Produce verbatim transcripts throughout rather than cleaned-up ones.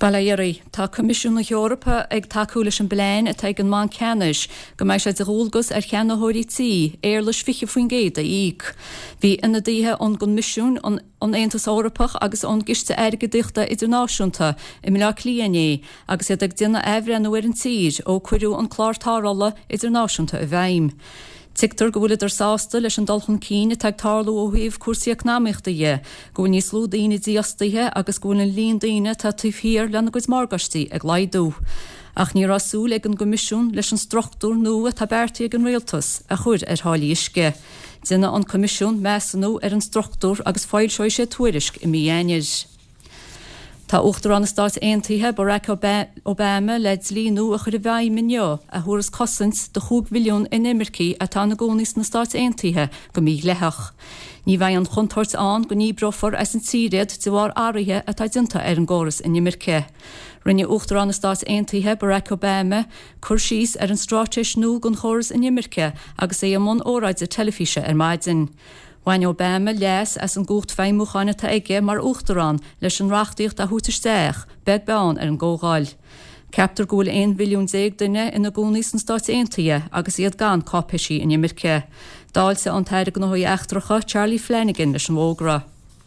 Galéirí tá Comisiún na Eorpa ag takeú leis an bléin atá an man ceannis go mbeidh sé de rógus ar cheannathirí tí éar leis fiche faoin géad a íoc. Bhí ina dtíthe an gon misiún an Aontas Eorpach agus an giste airge dichta idirnáisiúnta i mí líanaí agus iad ag duine éhre an uair an tír ó cuireú an clártárála idirnáisiúnta a bheim. Tigtar go bhfuil idir sásta leis an dulchan cíine teag tarlú ó thaobh cuasaí eacnamaíochta dhé, go bhfuil níos lú daoine díostaithe agus go bhfuil an líon daoine tá tíomhthír lena go margaistí ag laidú. Ach ní rasúil ag an gomisiún leis an struchtúr nua tá beartaí ag an réaltas a chuir ar tháilig isce. Duine an comisiún measanú ar an struchtúr agus fáil seo sé tuairisc i mí dhéanair. Tá uachtar an Stát Aontaithe Barack Obama le líonú a chur bheith mineo a thuras cosint de chúg bhilliún in Imircí atá na gcónaís na Stát Aontaithe go mí lethach. Ní bheith an chuntairt an go ní brofar as an tíréad de bhar áirithe atá dinta ar an ggóras in Imirce. Rinne uachtar an Stát Aontaithe Barack Obama chur síos ar an stráteis nó gon chóras in Imirce agus é am óráid a telefíse ar maidin. Bhain Obama leas as an gúcht féimúcháine tá ige mar uachtarán leis an reachtaíocht a thuútarsteach, beg beán ar an ggógáil. Ceaptar gúil one bhilliún déag duine ina gcónaís an Stát Aontaithe agus iad gan cápeisí in Imirce. Dáilsa an taire go nóí eachtracha Charlie Flanagan leis an bhógra.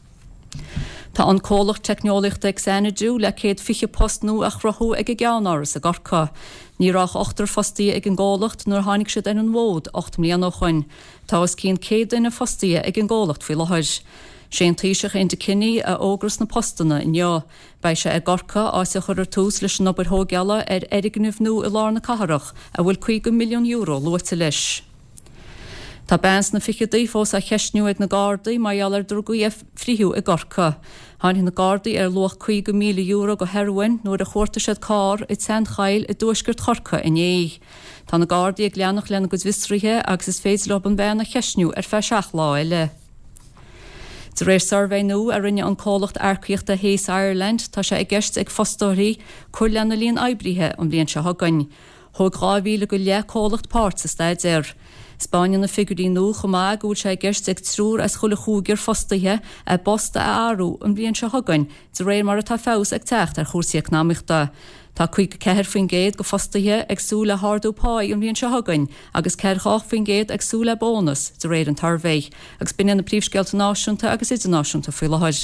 Tá an cólacht techneolaíochta ag sanadú le céad fiche postnú a chrothú ag gceannáras a gorcha. Ní rach ochtar fostaí ag an gálacht nuair tháinig siad ar an bhód ocht mbliana chuin. Tá is cín céad duine fostaí ag an gálacht faoi láthair. Sé an tíiseach inta cinní a ógras na postanna inneo. Bei sé ag gorcha ása chur tús leis an obair thógeala ar erignimh nó i lár na catharach a bhfuil chuig milliún euro luata leis. Tá bans na fichidaí fós a cheisniú ag na Gardaí maiallar drogaí a friú i gorcha. Tháinig na Gardaí ar luach chuig míle euro go heroin nuair a chuirta siad cá i tean chail i dúisgurt chorcha in é. Tá na Gardaí ag leannach lena go visrithe agus is féidir ob an bhean a cheisniú ar fe seach lá eile. De réir survey nó a rinne an cólacht aircíochta Héas Ireland tá sé ag gceist ag fostóirí chuir lena líon oibrithe an bblion se thugainn. Thug ghá go le cólacht páirt sa staid ir. Spáin na figurí nó chumá gúil sé gceist ag trúr as chula chúgur fostaithe a bosta a áú an bblion se thugainn de réir mar atá fós ag techt ar chósaí eacnamaíochta. Tá chuig ceithir faoin géad go fostaithe ag súla hardú páid an bblion se thugainn agus ceir chách faoin géad ag súla bónus de réir an tarbhéh agus bin na príomhscéalta náisiúnta agus idirnáisiúnta faoi láthair.